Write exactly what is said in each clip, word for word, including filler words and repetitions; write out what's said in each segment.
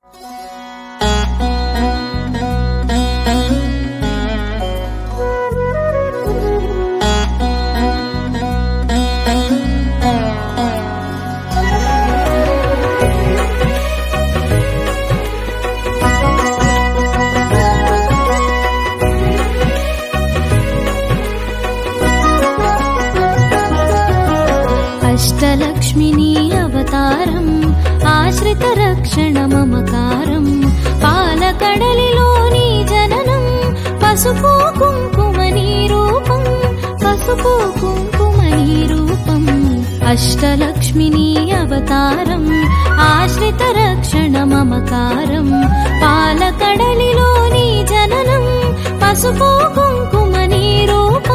అష్టలక్ష్మిని అవతారం ఆశ్రిత రక్షణ మమకారం పాలకడలిలోని జననం పసుపు కుంకుమని రూపం పసుపు కుంకుమని రూపం అష్టలక్ష్మిని అవతారం ఆశ్రిత రక్షణ మమకారం పాలకడలిలోని జననం పసుపు కుంకుమని రూపం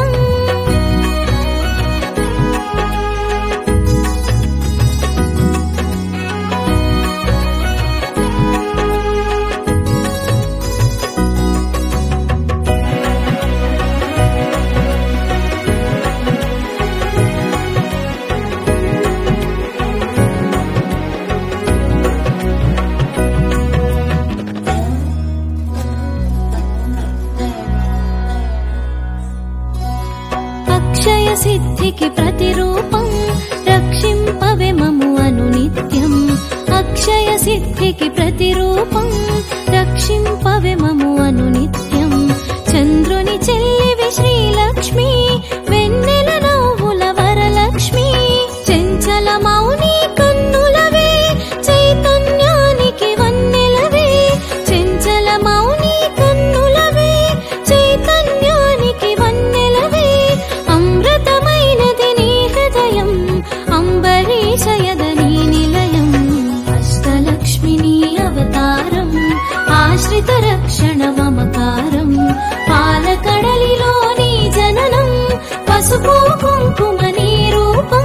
అక్షయ సిద్ధికి ప్రతిరూపం రక్షింపవే మము అనునిత్యం అక్షయ సిద్ధికి ప్రతిరూపం రక్షింపవే మము అనునిత్యం చంద్రుని చెల్లివి శ్రీలక్ష్మి వెన్నెల నవ్వుల వరలక్ష్మి చెంచల మౌని కన్నులవే చైతన్యానికి వన్నెలవే చెంచల మౌని కన్నులవే చైతన్యానికి వన్నెలవే అమృతమైనది నీ హృదయం అంబరీషయదని నిలయం అష్టలక్ష్మిని అవతారం ఆశ్రిత రక్షణ మమకారం పాలకడలిలోని జననం పసుపు కుంకుమని రూపం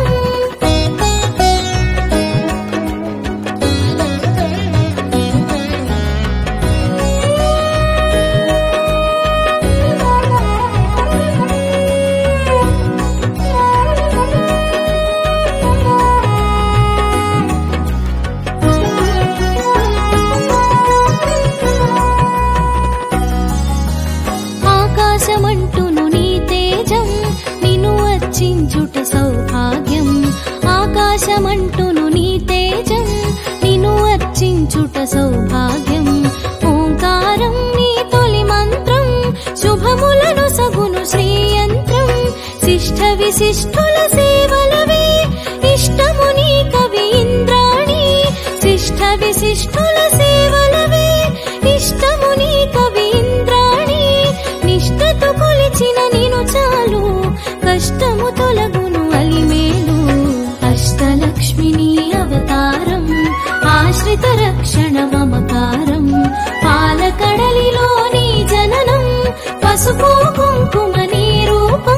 ఆకాశమంటును నీ తేజం నిన్ను అర్చించుట సౌభాగ్యం ఆకాశమంటును నీ తేజం నిన్ను అర్చించుట సౌభాగ్యం ఓంకారం నీ తొలి మంత్రం శుభములను సగును శ్రీయంత్రం శిష్ట విశిష్టుల సేవలవే ఇష్టము నీ కవి ఇంద్రాణి శిష్ట విశిష్టుల సేవలవే ఇష్టము నీ కవి ఇంద్రాణి నిష్టతో కొలిచిన నిను చాలు కష్టము తొలగును అలిమేలు అష్టలక్ష్మిని అవతారం ఆశ్రిత రక్షణ మమకారం పాలకడలిలోని జననం పసుపు కుంకుమని రూపం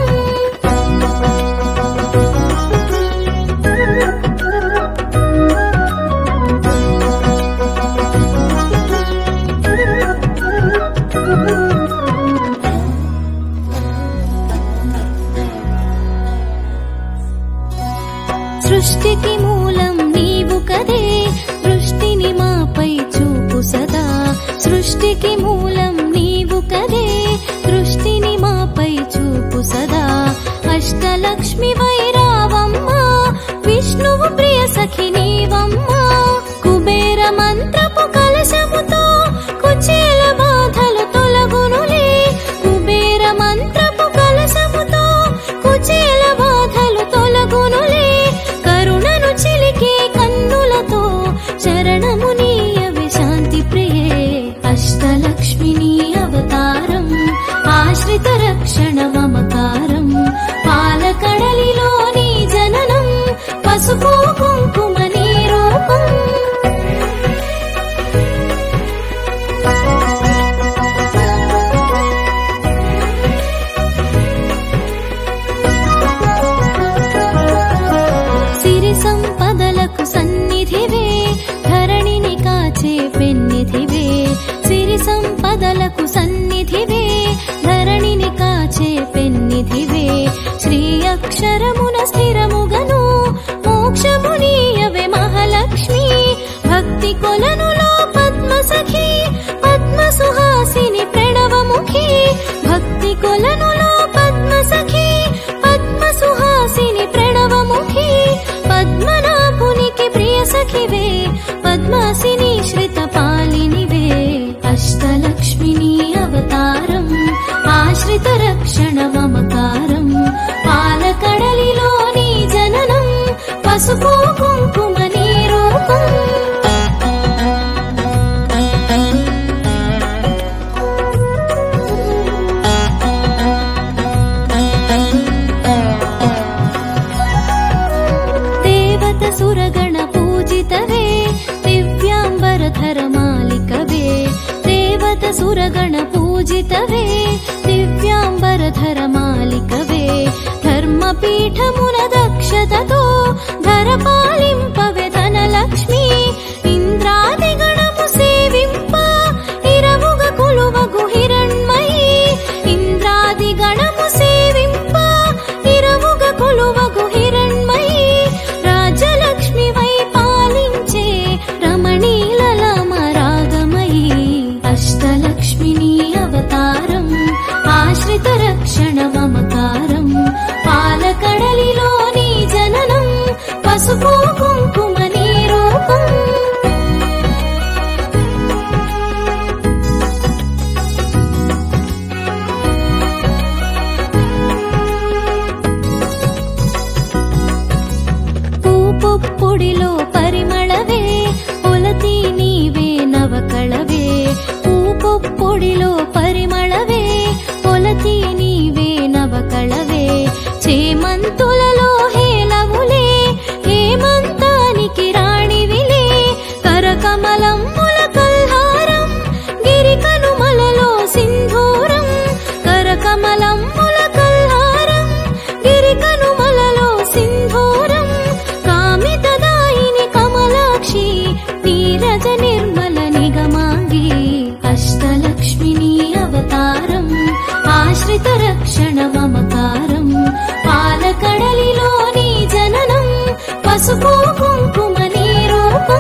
సృష్టికి మూలం నీవు కదే దృష్టిని మాపై చూపు సదా సృష్టికి మూలం నీవు కదే దృష్టిని మాపై చూపు సదా అష్టలక్ష్మి వైరావమ్మ విష్ణువు ప్రియ సఖి నీవమ్మ కుబేర మంత్రపు కలశముతో కుచేల బాధలు తొలగునులే కుబేర మంత్రపు కలశముతో కుచేల బాధలు తొలగునులే కరుణను చిలికే కన్నులతో శరణము నీయవే శాంతి ప్రియే అష్టలక్ష్మిని అవతారం ఆశ్రిత రక్షణ మమకారం పాలకడలిలోని జననం పసుపు కుంకుమని రూపం సిరి సంపదలకు సన్నిధివే ధరణిని కాచే పెన్నిధివే సిరి సంపదలకు సన్నిధివే ధరణిని కాచే పెన్నిధివే శ్రీ అక్షరమున స్థిరముగను మోక్షమునీయవే మహాలక్ష్మి భక్తి కొలనులో పద్మ సఖీ పద్మ సుహాసిని ప్రణవముఖి భక్తి కొలనులో పద్మ సఖీ పద్మ సుహాసిని ప్రణవముఖి పద్మనాభునికి ప్రియ సఖివే పద్మాసిని శ్రిత పాలినివే అష్టలక్ష్మిని అవతారం ఆశ్రిత రక్షణ మమకారం పాలకడలిలో నీ జననం పసుపు కుంకుమ నీ రూపం దేవత సురగణ పూజితవే దివ్యాంబరధర మాలికవే దేవత సురగణ పూజితవే దివ్యాంబరధర మాలికవే ధర్మపీఠమున దక్షతతో ధర పాలింపవే ధనలక్ష్మి ఇంద్రాది గణము సేవింప ఇరవుగ కొలువగు హిరణ్మయి ఇంద్రాది గణము సేవింప ఇరవుగ కొలువగు హిరణ్మయి రాజలక్ష్మి వై పాలించే రమణీలలామ రాగమయీ అష్టలక్ష్మిని అవతారం ఆశ్రిత రక్షణ మమకారం పాలకడలిలో నీ జననం పసుపు కుంకుమ నీ రూపం పూపొప్పుడిలో పరిమళవే పొలతి నీవే నవకళవే పూపొప్పుడిలో పరిమళవే పొలతి నీవే నవకళవే చేమంతులలో హేలవులే హేమంతానికి రాణివిలే కరకమలమ్ముల కల్హారం గిరికనుమలలో సింధూరం కరకమలమ్ముల కల్హారం గిరికనుమలలో సింధూరం కామితదాయిని కమలాక్షి నీరజ నిర్మల నిగమాంగి అష్టలక్ష్మిని అవతారం ఆశ్రిత రక్షణ మమకారం పాలకడలిలో నీ జననం పసుపు కుంకుమ నీ రూపం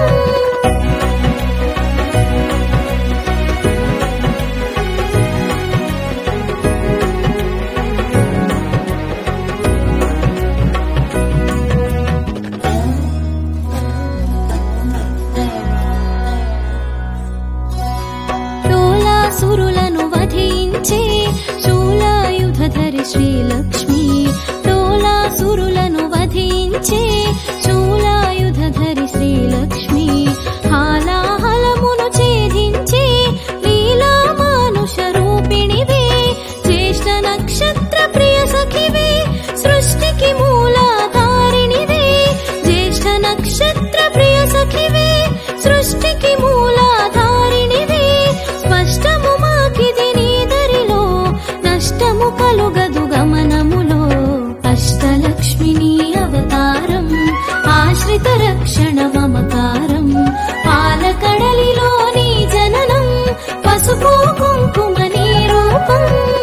టోలాసురులను వధించే శూలాయుధధరి శ్రీలక్ష్మి టోలాసురులను వధించే శూలాయుధధరి శ్రీలక్ష్మి హాలాహలమును ఛేదించే లీలా మానుష రూపిణివే జ్యేష్ఠ నక్షత్ర ప్రియ సఖివే సృష్టికి మూలాధారిణివే జ్యేష్ఠ నక్షత్ర ప్రియ సఖివే సృష్టికి మూలాధారిణివే స్పష్టము మాకిది నీ దరిలో నష్టము కలుగదు గమనములో అష్టలక్ష్మిని అవతారం ఆశ్రిత రక్షణ మమకారం పాలకడలిలో నీ జననం పసుపు కుంకుమ నీ రూపం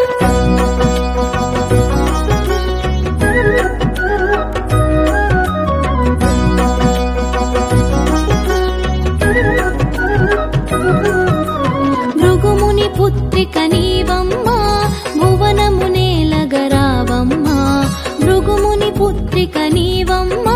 భృగుముని పుత్రిక నీవమ్మా భువనమునేలగరావమ్మా భృగుముని పుత్రిక నీవమ్మా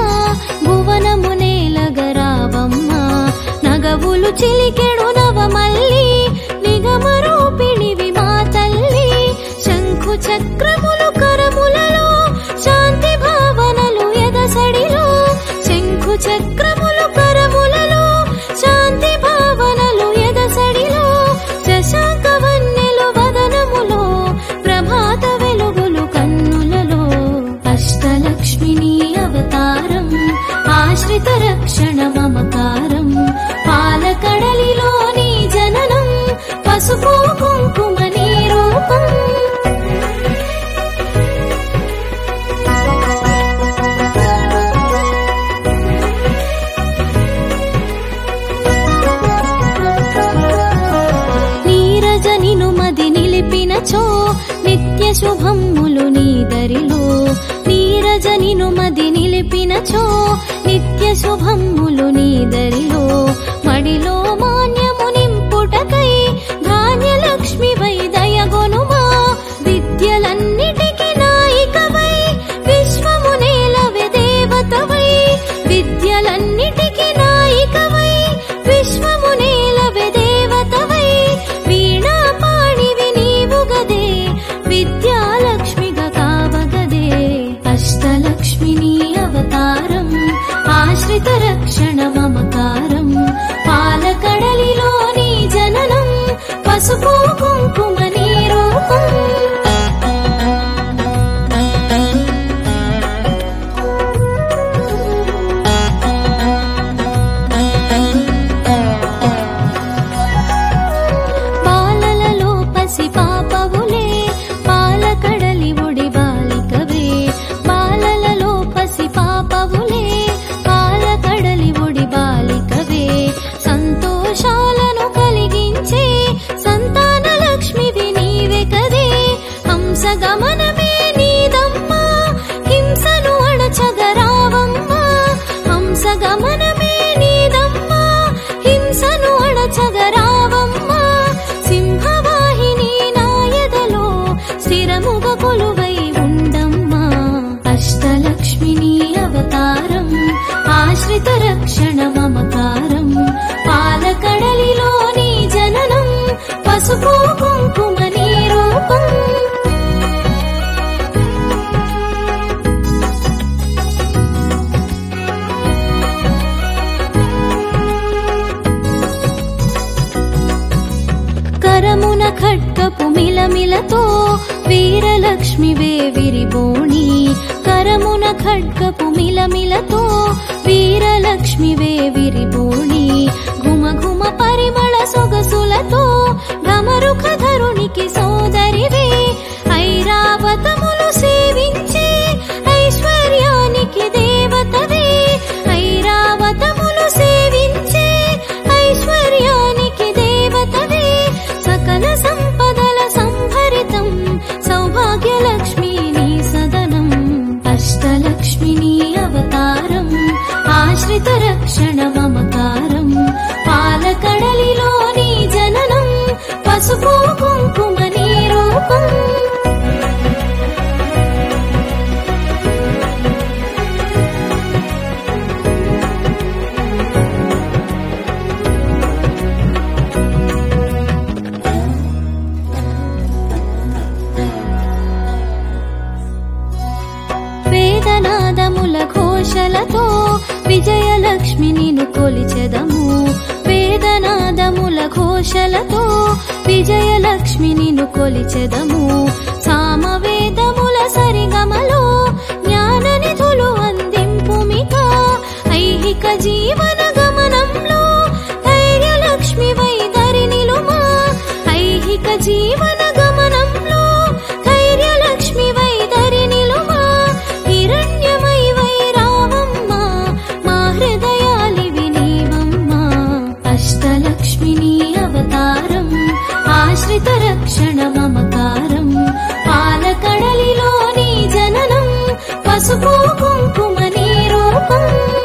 భువనమునేలగరావమ్మా నగవులు చిలికెడు నవమల్లి నిగమరూపిణివి మా తల్లి శంఖు చక్రములు కరములలో శాంతి భావనలు ఎదసడిలో శంఖు చక్రములు కరములలో శాంతి భావనలు ఎదసడిలో శశాంక వన్నెలు వదనములో ప్రభాత వెలుగులు కన్నులలో అష్టలక్ష్మిని అవతారం ఆశ్రిత రక్షణ మమకారం పాలకడలిలో నీ జననం పసుపు కుంకుమ నీ రూపం నిలిపినచో నిత్య శుభమ్ములు నీ దరిలో నీరజ నిను మది నిలిపినచో నిత్య శుభమ్ములు నీ దరిలో మడిలో మాన్యము నింపు హంసగమనమే నీదమ్మా హింసను అడచగరావమ్మా హంసగమనమే నీదమ్మా హింసను అడచగరావమ్మా సింహవాహిని నాయదలో స్థిరముగా కొలువై ఉండమ్మా అష్టలక్ష్మిని అవతారం ఆశ్రిత రక్షణ మమకారం పాలకడలిలో నీ జననం పసుపు కుంకుమ నీ రూపం కరమున ఖడ్గపు మిలమిలతో వీరలక్ష్మివే విరిబోణి కరమున ఖడ్గపు మిలమిలతో వీరలక్ష్మివే విరిబోణి ఘుమ ఘుమ పరిమళ సొగసులతో ఢమరుక ధరునికి సోదరివే ఐరావతములు సేవించే ఐశ్వర్యానికి దేవతవే ఐరావతములు సేవించే ఐశ్వర్యానికి దేవతవే సకల సంపదల సంభరితం సౌభాగ్యలక్ష్మి నీ సదనం అష్టలక్ష్మిని అవతారం ఆశ్రిత రక్షణ మమకారం పాలకడలిలో నీ జననం పసుపు కుంకుమ నీ రూపం వేదనాదముల ఘోషలతో విజయలక్ష్మి నిన్ను కొలిచెదము వేదనాదముల ఘోషలతో విజయలక్ష్మి నిన్ను కొలిచెదము సామవేదముల సరిగమలో జ్ఞాన నిధులు అందింపుమిక ఐహిక జీవన గమనంలో ధైర్యలక్ష్మి వైదరి నిలుమా ఐహిక జీవన గమనంలో ధైర్యలక్ష్మి వైదరి నిలుమా హిరణ్యమై వైరావమ్మా మా హృదయాలివి నీవమ్మా అష్టలక్ష్మిని అవతారం ఆశ్రిత రక్షణ మమకారం పాలకడలిలో నీ జననం పసుపు కుంకుమ నీ రూపం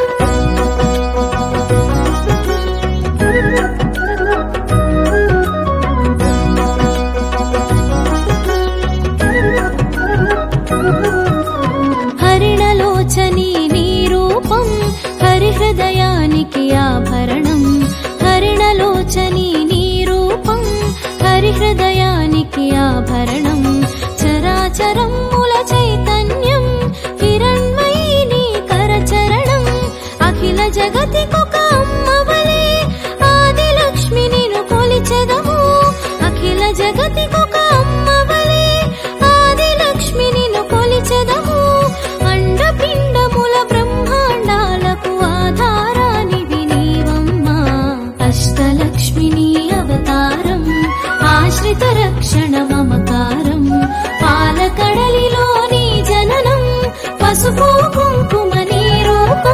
హరిణలోచని నీ రూపం హరిహృదయానికి ఆభరణం హరిణలోచని నీ రూపం హరిహృదయానికి ఆభరణం చరాచరముల చైతన్యం హిరణ్మయీ నీ కరచరణం అఖిల జగతికొక అమ్మవలే ఆదిలక్ష్మి నిన్ను కొలిచెదము అఖిల జగతికొక అమ్మవలే ఆదిలక్ష్మి నిన్ను కొలిచెదము అండపిండముల బ్రహ్మాండాలకు ఆధారానివి నీవమ్మా అష్టలక్ష్మిని అవతారం ఆశ్రిత రక్షణ మమకారం పాలకడలిలో నీ జననం పసుపు కుంకుమ నీ రూపం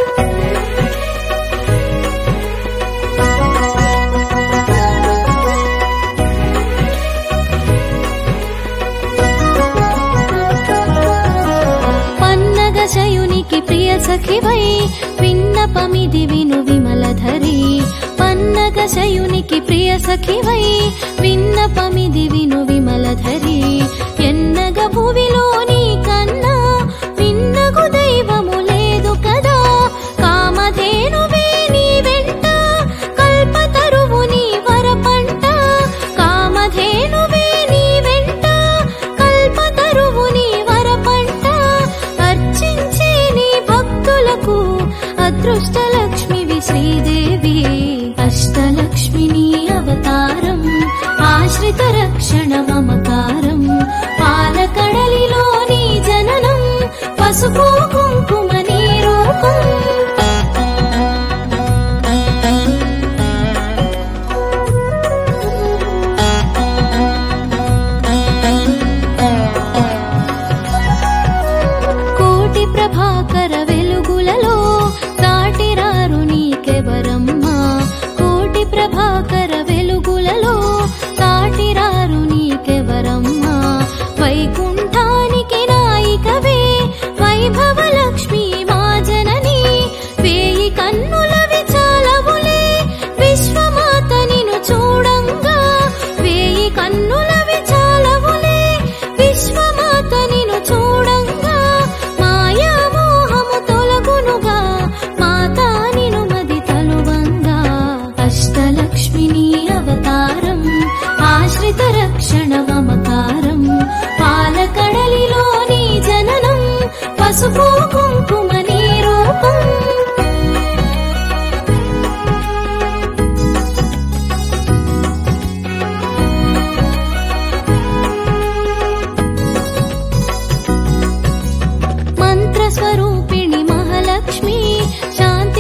పన్నగశయునికి ప్రియ సఖివై విన్నపమిది విను విమలధరి పన్నగశయునికి ప్రియ సఖివై విన్నపమిది విను విమలధరి ఎన్నగ భువిలో నీ కన్నా విన్నగు దైవము లేదు కదా కామధేనువే నీ వెంట కల్పతరువు నీ వరపంట కామధేనువే నీ వెంట కల్పతరువు నీ వరపంట అర్చించే నీ భక్తులకు అదృష్టలక్ష్మివి శ్రీదేవి అష్టలక్ష్మిని అవతారం ఆశ్రిత రక్షణ మమకారం పాలకడలిలో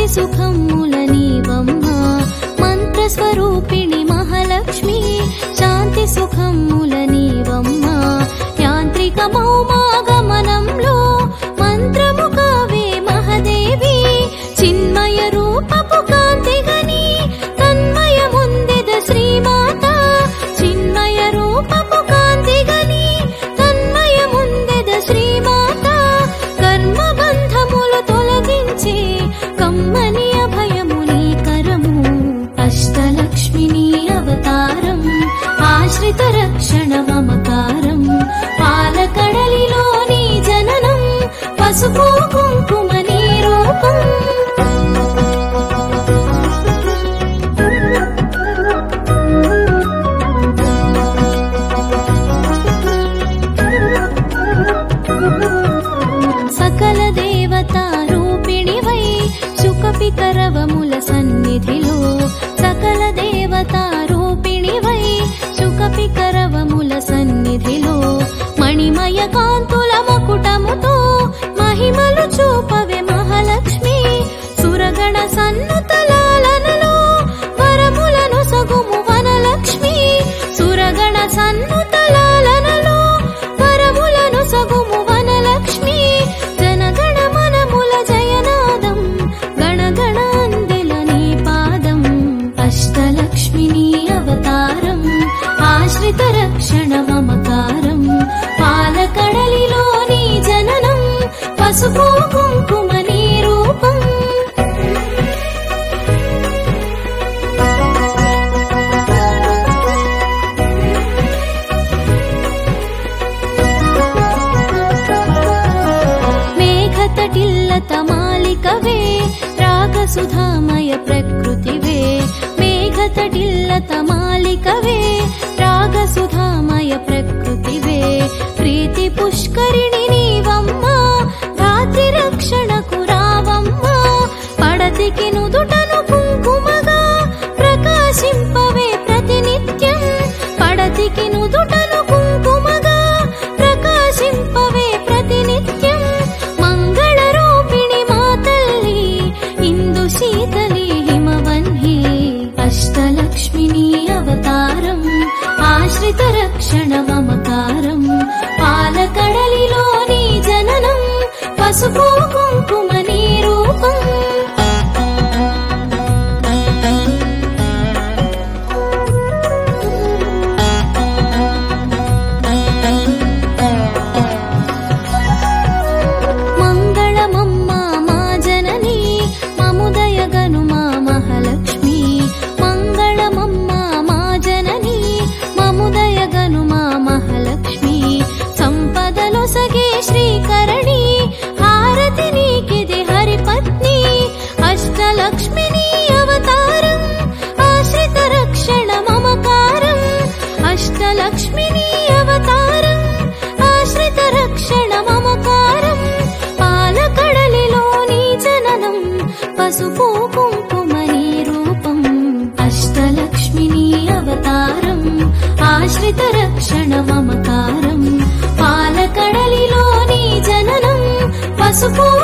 సుఖముల నీవమ్మా మంత్రస్వరూపిణి మహాలక్ష్మి శాంతి సుఖముల నీవమ్మా యాంత్రిక మౌమాగమనంలో మంత్రము కావే మహాదేవి చిన్మయ రూపపు కాంతిగని తన్మయముందెద శ్రీమాత చిన్మయ రూపపు కాంతిగని తన్మయముందెద శ్రీమాత కర్మబంధములు తొలగించే కమ్మని అభయము నీ కరము అష్టలక్ష్మిని అవతారం ఆశ్రిత రక్షణ మమకారం పాలకడలిలో నీ జననం పసుపు కుంకుమ నీ రూపం సకల దేవతా రూపిణివై సుఖపికరవముల సన్నిధిలో సకల దేవతా రూపిణివై సుఖపికరవముల సన్నిధిలో మణిమయ కాంతుల మకుటముతో మహిమలు చూపవే మహాలక్ష్మి సురగణ సన్నుతలాలనలో వరములను సగుము వనలక్ష్మి సురగణ సన్నుతలాలనలో వరములను సగుము వనలక్ష్మి జనగణ మనముల జయనాదం గణగణ అందెల నీ పాదం అష్టలక్ష్మిని అవతారం ఆశ్రిత రక్షణ మమకారం పాలకడలిలో నీ జననం పసుపు కుంకుమ నీ రూపం మేఘతటిల్లత మాలికవే రాగసుధామయ ప్రకృతివే మేఘతటిల్లత మాలికవే రాగసుధామయ ప్రకృతివే ప్రీతి పుష్కరిణి నీవమ్మా ధాత్రి రక్షణకు రావమ్మా పడతికి నుదుటను కుంకుమగా ప్రకాశింపవే ప్రతినిత్యం పడతికి నుదుటను కుంకుమగా ప్రకాశింపవే ప్రతినిత్యం మంగళ రూపిణి మా తల్లి ఇందు శీతలి హిమవన్హి అష్టలక్ష్మిని అవతారం ఆశ్రిత రక్షణ మమకారం పాలకడలిలో నీ జననం పసుపు కుంకుమ నీ రూపం మంగళమమ్మా మా జనని మముదయ గనుమా మహాలక్ష్మి మంగళమమ్మా మా జనని మముదయ గనుమా మహాలక్ష్మి సంపదలో సగే శ్రీకరణి హారతి నీకిది హరిపత్ని అష్టలక్ష్మిని అవతారం ఆశ్రిత రక్షణ మమకారం అష్టలక్ష్మిని అవతారం ఆశ్రిత రక్షణ మమకారం పాలకడలిలో నీ జననం పసుపు కుంకుమ నీ రూపం అష్టలక్ష్మిని అవతారం ఆశ్రిత రక్షణ మమకారం పాలకడలిలో నీ జననం పసుపు